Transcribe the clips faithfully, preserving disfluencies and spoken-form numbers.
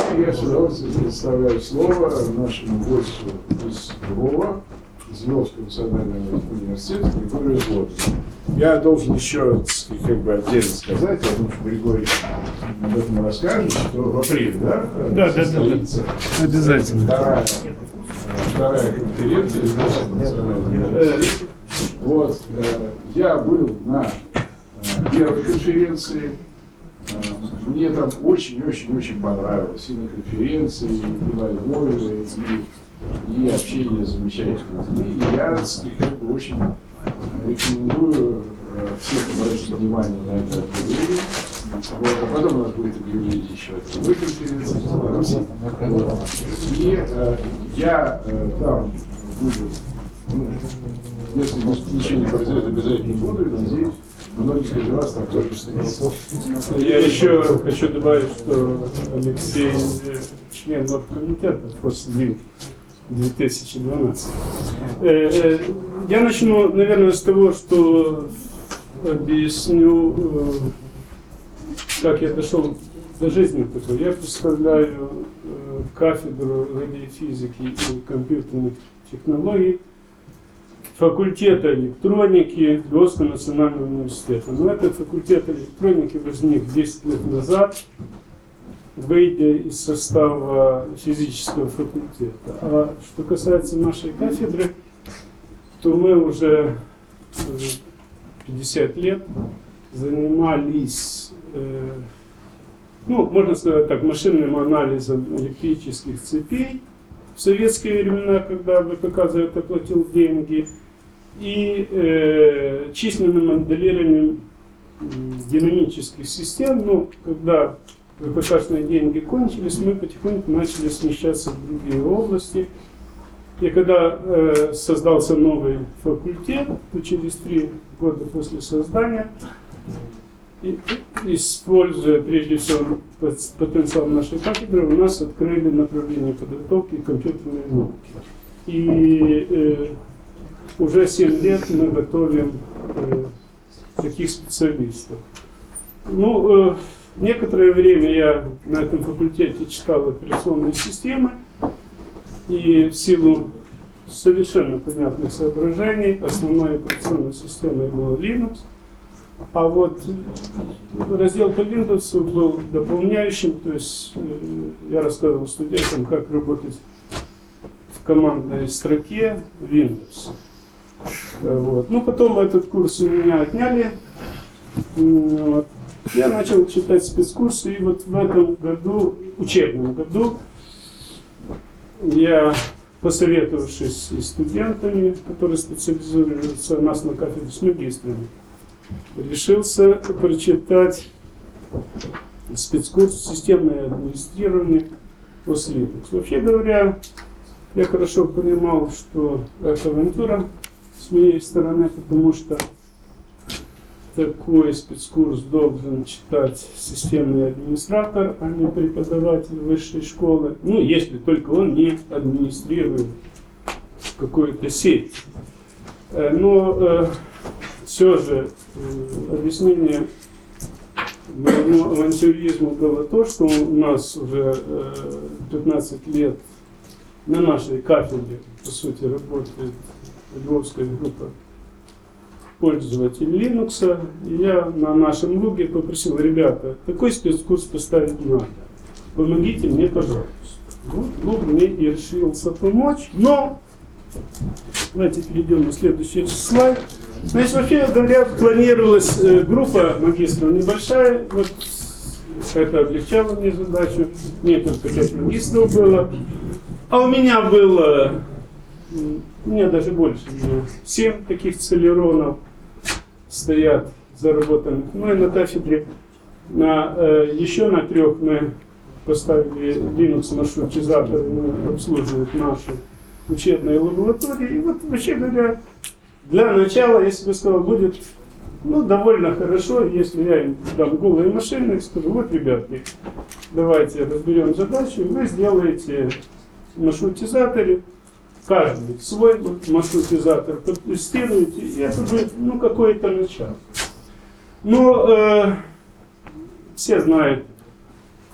я с удовольствием представляю слово нашему гостю из Львова, из Львовского национального университета, Григорию Злобину. Я должен еще как бы отдельно сказать, я думаю, что Григорий об этом расскажет, что в апреле, да? Да, да, да, да. Обязательно. Вторая, вторая конференция из Львовского национального университета. Вот, я был на первой конференции. Мне там очень-очень-очень понравилось. И на конференции, и на Львове, и, и общение с замечательными людьми. И я как бы очень рекомендую всем обратить внимание на это объявление. Вот, а потом у нас будет объявление еще о другой конференции. Вот. И э, я э, там буду, ну, если ничего не произойдет, обязательно буду, и надеюсь, многих из вас там тоже встретятся. Я еще хочу добавить, что Алексей член оргкомитета после две тысячи двенадцатого. Я начну, наверное, с того, что объясню, как я дошел до жизни такой. Я представляю кафедру радиофизики и компьютерных технологий факультета электроники Львовского национального университета. Но этот факультет электроники возник десять лет назад, выйдя из состава физического факультета. А что касается нашей кафедры, то мы уже пятьдесят лет занимались, э, ну, можно сказать так, машинным анализом электрических цепей в советские времена, когда ВПК за это платил деньги, и э, численным моделированием э, динамических систем. Ну, когда ВПКшные деньги кончились, мы потихоньку начали смещаться в другие области. И когда э, создался новый факультет, то через три года после создания, и, используя прежде всего потенциал нашей кафедры, у нас открыли направление подготовки компьютерной науки. И э, уже семь лет мы готовим э, таких специалистов. Ну, э, некоторое время я на этом факультете читал операционные системы, и в силу совершенно понятных соображений основной операционной системой была Linux. А вот раздел по Windows был дополняющим, то есть э, я рассказывал студентам, как работать в командной строке Windows. Вот. Ну, потом этот курс у меня отняли. Вот. Я начал читать спецкурсы, и вот в этом году, учебном году, я, посоветовавшись с студентами, которые специализируются у нас на кафедре с магистрами, решился прочитать спецкурс «Системное администрирование» после Linux. Вообще говоря, я хорошо понимал, что это авантюра с моей стороны, потому что такой спецкурс должен читать системный администратор, а не преподаватель высшей школы. Ну, если только он не администрирует какую-то сеть. Но э, все же э, объяснение моему авантюризму было то, что у нас уже э, пятнадцать лет на нашей кафедре, по сути, работает львовская группа пользователей Linux. И я на нашем луге попросил: ребята, такой спецкурс поставить надо. Помогите мне, пожалуйста. Вот луг мне и решился помочь, но давайте перейдем на следующий слайд. Значит, вообще говоря, планировалась э, группа магистров небольшая. Вот это облегчало мне задачу. Мне только пять магистров было. А у меня было, у меня даже больше, семь таких целеронов стоят заработанных. Ну и на кафедре на, э, еще на трех мы поставили Linux маршрутизатор, мы обслуживают наши учебные лаборатории. И вот, вообще говоря, для начала, если бы сказал, будет ну, довольно хорошо, если я им дам голые машины и скажу: вот, ребятки, давайте разберем задачу, вы сделаете маршрутизаторы, каждый свой маршрутизатор протестируете, и это будет ну, какое-то начало. Но э, все знают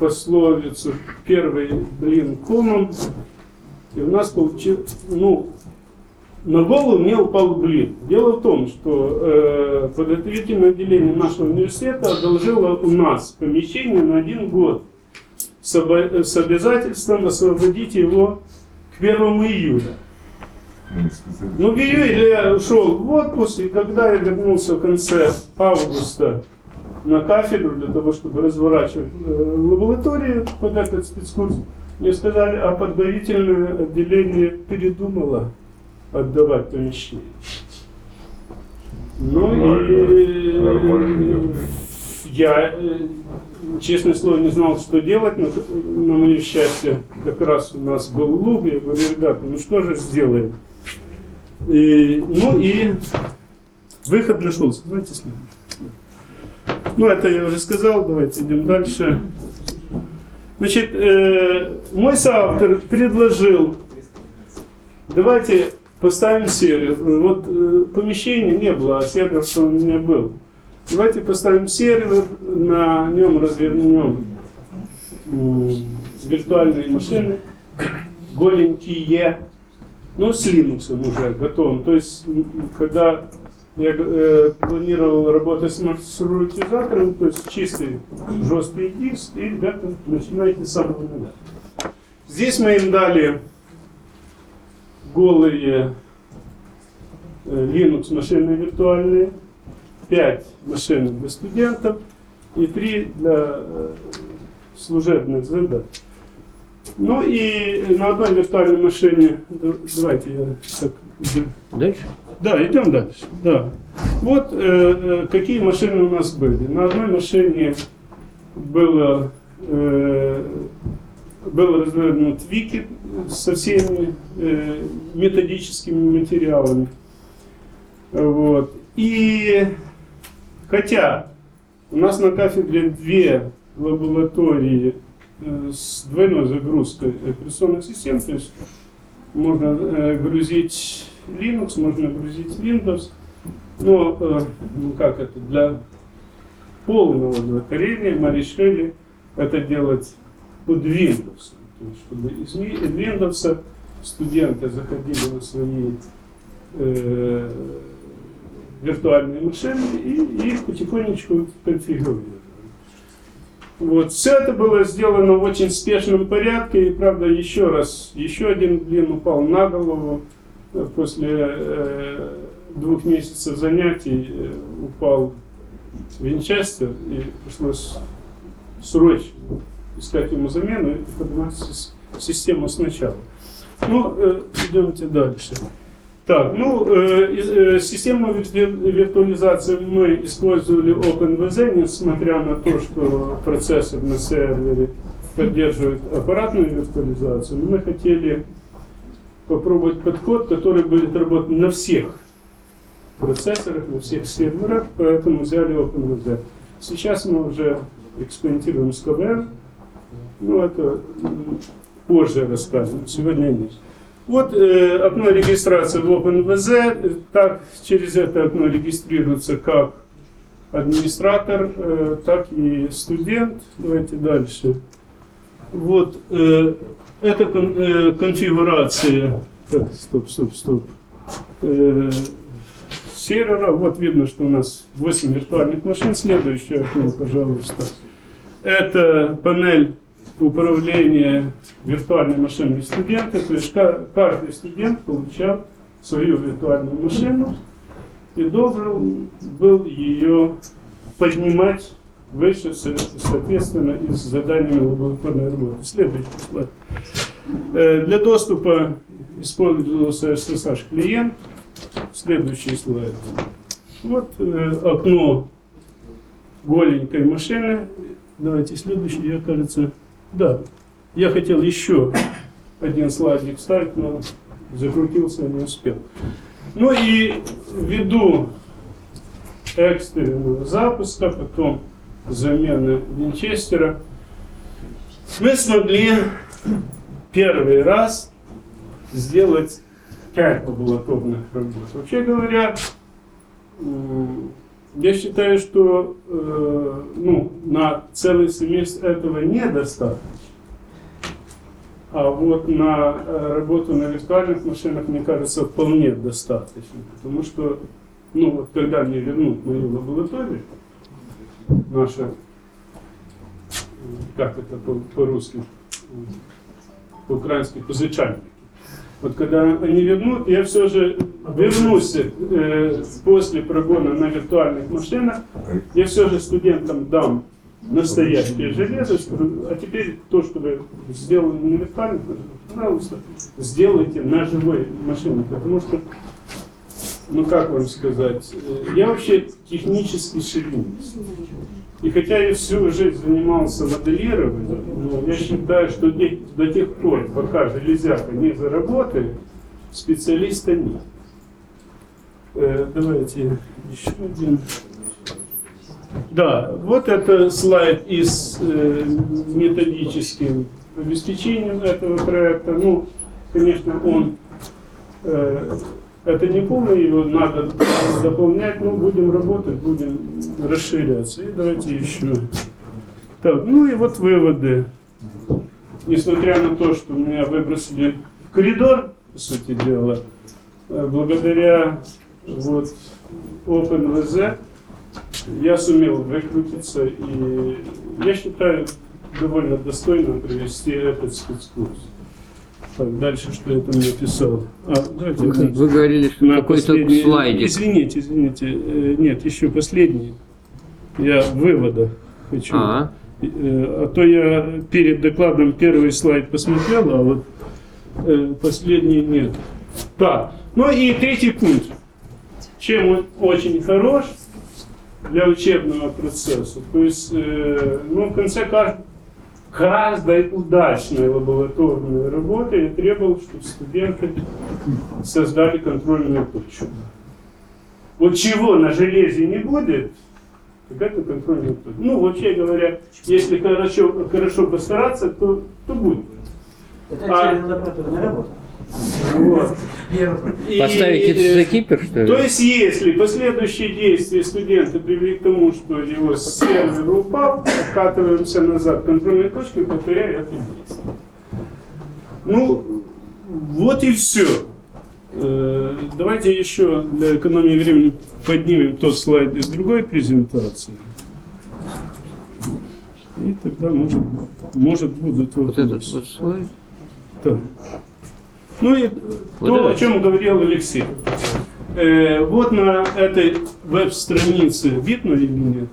пословицу «первый блин комом», и у нас получилось, ну, на голову мне упал блин. Дело в том, что э, подготовительное отделение нашего университета одолжило у нас помещение на один год с, обо- с обязательством освободить его к первому июля. Ну, в июле я ушел в отпуск, и когда я вернулся в конце августа на кафедру для того, чтобы разворачивать э, лабораторию под этот спецкурс, мне сказали, а подготовительное отделение передумало отдавать помещение. Ну и я, честное слово, не знал, что делать, но на мое счастье как раз у нас был луг, я говорю, ребята, ну что же сделаем? И, ну и выход нашелся. Давайте следующий. Ну это я уже сказал, давайте идем дальше. Значит, э, мой соавтор предложил, давайте поставим сервер. Вот э, помещения не было, а сервер что у меня был. Давайте поставим сервер, на нем развернем э, виртуальные машины, голенькие, ну с Linux уже готовым. То есть, когда я э, планировал работать с маршрутизатором, то есть чистый жесткий диск, и ребята начинаете с самого нуля. Здесь мы им дали голые э, Linux машины виртуальные, пять машин для студентов и три для э, служебных задач. Ну и на одной виртуальной машине, давайте я так... Дальше? Да, идем дальше. Да. Вот э, какие машины у нас были. На одной машине было, э, был развернут вики со всеми э, методическими материалами. Вот. И хотя у нас на кафедре две лаборатории э, с двойной загрузкой операционных систем, то есть можно э, грузить Linux, можно грузить Windows, но э, ну как это, для полного удовлетворения мы решили это делать под Windows. То есть, чтобы из Windows студенты заходили на свои э, виртуальные машины и их потихонечку конфигурировали. Вот. Все это было сделано в очень спешном порядке, и правда еще раз, еще один блин упал на голову. После э, двух месяцев занятий э, упал винчестер, и пришлось срочно искать ему замену и поднимать систему сначала. Ну, э, идемте дальше. Так, ну, э, э, систему виртуализации мы использовали OpenVZ, несмотря на то, что процессор на сервере поддерживает аппаратную виртуализацию, но мы хотели попробовать подход, который будет работать на всех процессорах, на всех серверах, поэтому взяли OpenVZ. Сейчас мы уже экспериментируем с ка вэ эн, но это позже расскажем, сегодня нет. Вот э, окно регистрации в OpenVZ, так, через это окно регистрируется как администратор, э, так и студент. Давайте дальше. Вот э, это кон, э, конфигурация, так, стоп, стоп, стоп, э, сервера. Вот видно, что у нас восемь виртуальных машин. Следующее окно, пожалуйста. Это панель управления виртуальной машиной студента. То есть каждый студент получал свою виртуальную машину и должен был ее поднимать выше, соответственно, и с заданиями лабораторной работы. Следующий слайд. Для доступа использовался эс эс эйч клиент. Следующий слайд. Вот окно голенькой машины. Давайте следующий, я, кажется, да, я хотел еще один слайдик вставить, но закрутился, не успел. Ну и ввиду экстренного запуска, потом замены винчестера, мы смогли первый раз сделать пять лабораторных работ. Вообще говоря, я считаю, что э, ну, на целый семестр этого недостаточно. А вот на э, работу на виртуальных машинах, мне кажется, вполне достаточно. Потому что, ну вот когда мне вернут мою лабораторию, наша, как это по- по-русски, по-украински, позычальники. Вот когда они вернут, я все же вернусь э, после прогона на виртуальных машинах, я все же студентам дам настоящее железо, скажу, а теперь то, что вы сделали на виртуальных машинах, пожалуйста, сделайте на живой машине, потому что, ну как вам сказать, э, я вообще технический шовинист. И хотя я всю жизнь занимался моделированием, но я считаю, что до тех пор, пока железяка не заработает, специалиста нет. Э, давайте еще один. Да, вот это слайд из э, методическим обеспечением этого проекта. Ну, конечно, он э, это не полный, его надо дополнять, но будем работать, будем расширяться. И давайте еще. Так, ну и вот выводы. Несмотря на то, что меня выбросили в коридор, по сути дела, благодаря вот OpenVZ я сумел выкрутиться, и я считаю довольно достойно провести этот спецкурс. Так, дальше что я там написал? А, давайте, Вы, вы говорили, что на какой-то последний- слайдик. Извините, извините. Э, Нет, еще последний. Я вывода хочу. А, Э, А то я перед докладом первый слайд посмотрел, а вот э, последний нет. Так, ну и третий пункт. Чем он очень хорош для учебного процесса. То есть, э, ну, в конце каждого каждой удачной лабораторной работы я требовал, чтобы студенты создали контрольную точку. Вот чего на железе не будет, так это контрольная точка. Ну, вообще говоря, если хорошо, хорошо постараться, то, то будет. Это А- отдельная лабораторная работа. Вот. И, поставить это э, за кипер, что ли? То есть, если последующие действия студента привели к тому, что его сервер упал, откатываемся назад контрольной точкой, повторяя это действие. Ну, вот и все. Давайте еще для экономии времени поднимем тот слайд из другой презентации. И тогда может, может будут Вот этот вопросы. вот слайд. Так. Ну и Вот то, это. о чем говорил Алексей. Э, вот на этой веб-странице, видно или нет?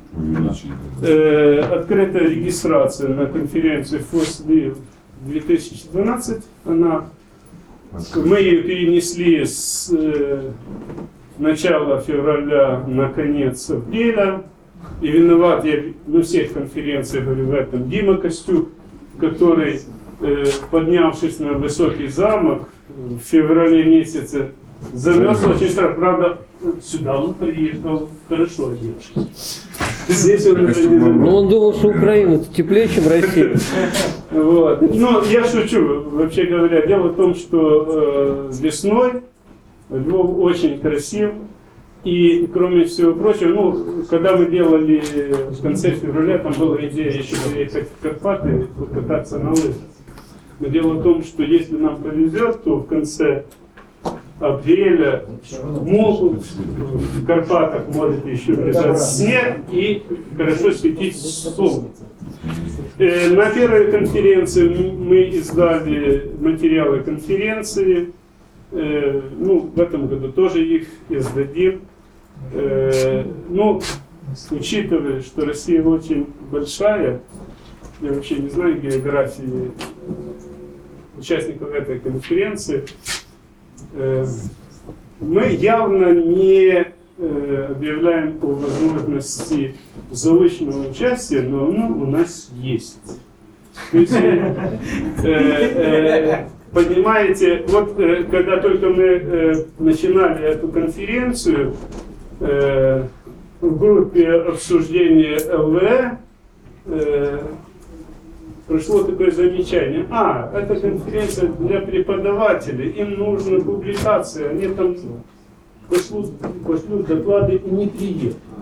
Э, открытая регистрация на конференции ФОСДИ две тысячи двенадцать. Она, мы ее перенесли с э, начала февраля на конец апреля. И виноват я на всех конференциях говорю в этом Дима Костюк, который, э, поднявшись на высокий замок в феврале месяце, замерз очень страшно. Правда, сюда он приехал хорошо одевшись. Здесь он уже не замерз. Ну, он думал, что Украина теплее, чем Россия. Вот. Ну, я шучу, вообще говоря. Дело в том, что э, весной Львов очень красив. И, кроме всего прочего, ну, когда мы делали в конце февраля, там была идея еще приехать в Карпаты, покататься на лыжах. Но дело в том, что если нам повезет, то в конце апреля могут в Карпатах может еще лежать снег и хорошо светить солнце. Э, На первой конференции мы издали материалы конференции. Э, Ну, в этом году тоже их издадим. Э, Ну, учитывая, что Россия очень большая, я вообще не знаю географии участников этой конференции, э, мы явно не э, объявляем о возможности заочного участия, но оно у нас есть. То есть, э, э, понимаете, вот э, когда только мы э, начинали эту конференцию, э, в группе обсуждения ЛВЭ э, пришло такое замечание: а, это конференция для преподавателей, им нужна публикация, они там пошлют, пошлют доклады и не приедут.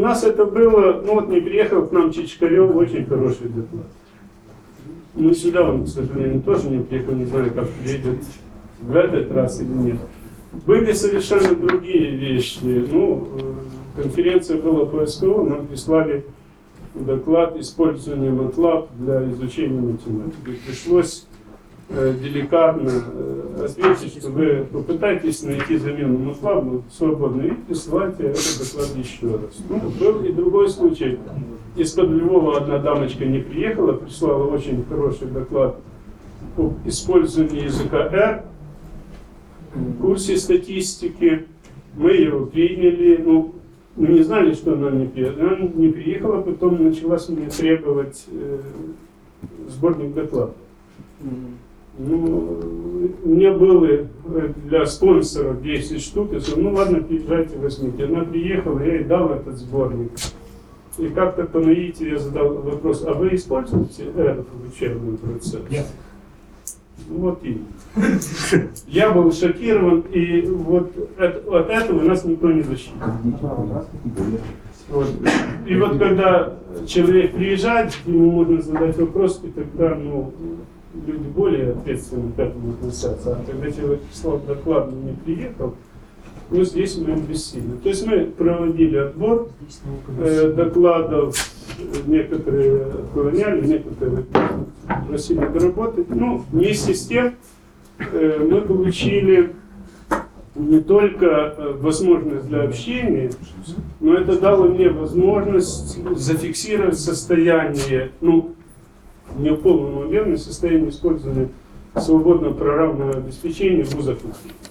нас это было, ну вот не приехал к нам Чичкарев, очень хороший доклад. Ну сюда он, к сожалению, тоже не приехал, не знаю, как приедет в этот раз или нет. Были совершенно другие вещи. Ну, конференция была по СКО, нам прислали доклад использования MATLAB для изучения математики. Пришлось э, деликатно э, ответить, что вы попытаетесь найти замену MATLAB свободно и присылайте этот доклад еще раз. Ну, был и другой случай. Из-под Львова одна дамочка не приехала, прислала очень хороший доклад об использовании языка R в курсе статистики. Мы его приняли. Ну, мы не знали, что она не приехала. Она не приехала, потом начала с меня требовать э, сборник докладов. Ну, у меня было для спонсоров десять штук. Я сказал, ну ладно, приезжайте, возьмите. Она приехала, я ей дал этот сборник. И как-то по наитию я задал вопрос, а вы используете R в учебном процессе? Нет. Вот и я был шокирован, и вот от, от этого нас никто не защитит. Вот. И вот когда человек приезжает, ему можно задать вопрос, и тогда ну, люди более ответственно к этому относятся. А когда человек прислал доклад, но не приехал, ну здесь мы бессильны. То есть мы проводили отбор э, докладов, некоторые отклоняли, некоторые просили доработать. Ну, вместе с тем э, мы получили не только э, возможность для общения, но это дало мне возможность зафиксировать состояние, ну, не в полном объеме, состояние использования свободного программного обеспечения в вузах.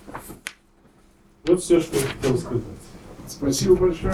Вот все, что я хотел сказать. Спасибо большое.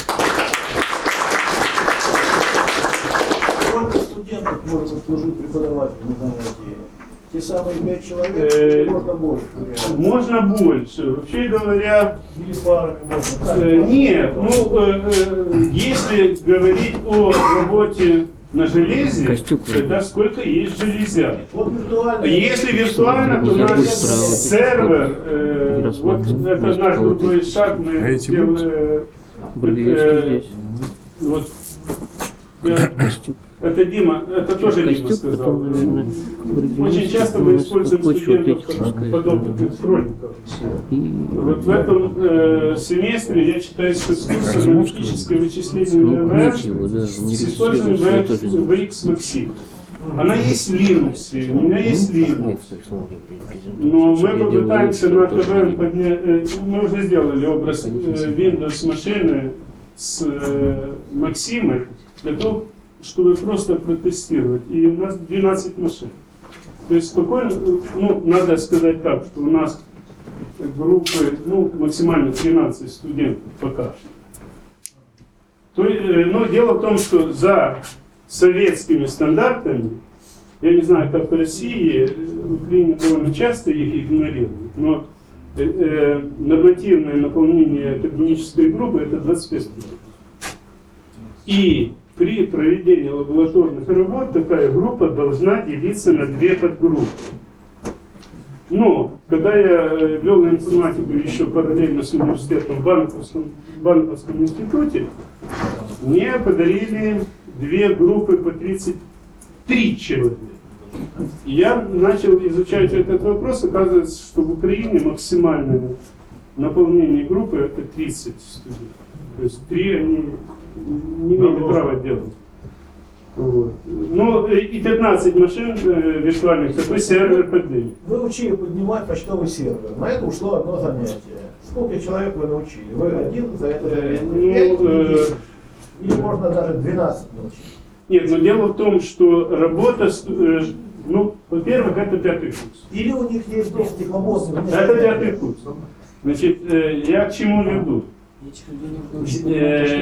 Сколько студентов может служить преподавателем на занятии? Те самые пять человек, Э, можно больше? Можно больше. Вообще говоря, Или парами можно? э, нет, ну, э, э, если говорить о работе на железе, Костюк. тогда сколько есть железяк. Вот виртуально. Если виртуально, то наш сервер, э, вот это наш другой шаг, мы делаем, Были э, здесь. вот, э, это Дима, это тоже Дима Костюк, сказал. потом, наверное, Очень часто мы используем студентов как подопытных кроликов. Вот в этом э, семестре я читаю спецкурс «Аналитическое вычисление ВВР» с использованием ви экс Maxim. Она есть в Linux, у меня есть Linux. Но мы попытаемся на ТВ поднять, э, мы уже сделали образ э, Windows машины с э, Максимой для того, чтобы просто протестировать. И у нас двенадцать машин. То есть спокойно, ну, надо сказать так, что у нас группы, ну, максимально тринадцать студентов пока что. То, э, но дело в том, что за советскими стандартами, я не знаю, как в России, в Украине довольно часто их игнорируют, но э, э, нормативное наполнение академической группы это двадцать пять студентов. И при проведении лабораторных работ такая группа должна делиться на две подгруппы. Но, когда я вел информатику еще параллельно с университетом в банковском, в банковском институте, мне подарили две группы по тридцать три человека. И я начал изучать этот вопрос, оказывается, что в Украине максимальное наполнение группы это тридцать студентов. То есть три они не имеют права делать. Вот. Ну и пятнадцать машин э, виртуальных, такой сервер поднимет. Вы учили поднимать почтовый сервер. На это ушло одно занятие. Сколько человек вы научили? Вы один за это Э, время? ну, э, Или можно даже двенадцать научить? Нет, но дело в том, что работа, с- э, ну, во-первых, это пятый курс. Или у них есть доступ к свободным? Это пятый курс. Значит, э, я к чему веду? Э,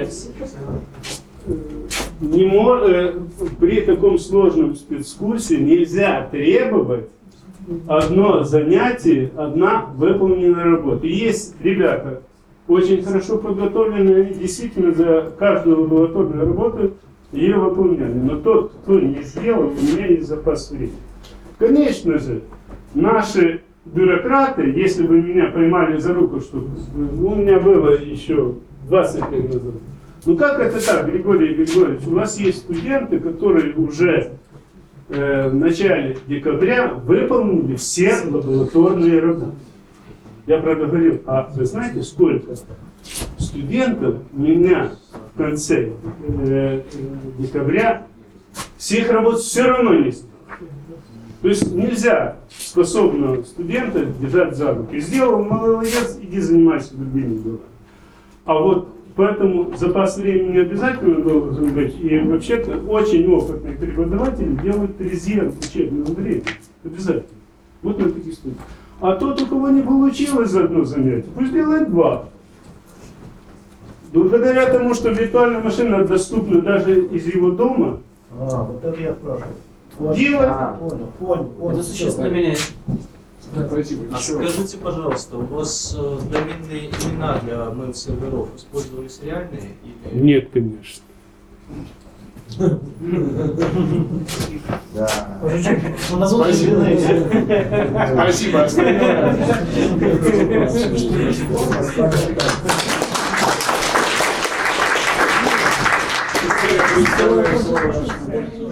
не мо- э, при таком сложном спецкурсе нельзя требовать одно занятие, одна выполненная работа. И есть ребята, очень хорошо подготовленные, они действительно за каждую лабораторную работу ее выполняли. Но тот, кто не сделал, у меня есть запас времени. Конечно же, наши бюрократы, если бы меня поймали за руку, что у меня было еще двадцать лет назад, Ну как это так, Григорий Григорьевич? У нас есть студенты, которые уже э, в начале декабря выполнили все лабораторные работы. Я правда говорил, а вы знаете, сколько студентов меня в конце э, декабря всех работ все равно не сделали. То есть нельзя способного студента держать за руки. Сделал, молодец, иди занимайся другими делами. А вот поэтому запас времени обязательно должен быть. И вообще-то очень опытные преподаватели делают резерв учебного времени. Обязательно. Вот на таких студиях. А тот, у кого не получилось за одно занятие, пусть делает два. Благодаря тому, что виртуальная машина доступна даже из его дома, А, вот это я спрашиваю. делать. А, понял, понял, понял. Это существенно меняет. Спасибо. А Еще. скажите, пожалуйста, у вас э, доменные имена для мейл-серверов использовались реальные? Или... Нет, конечно. Да. Ну, на внутренней длины. Спасибо. Остальное. Представляю слово.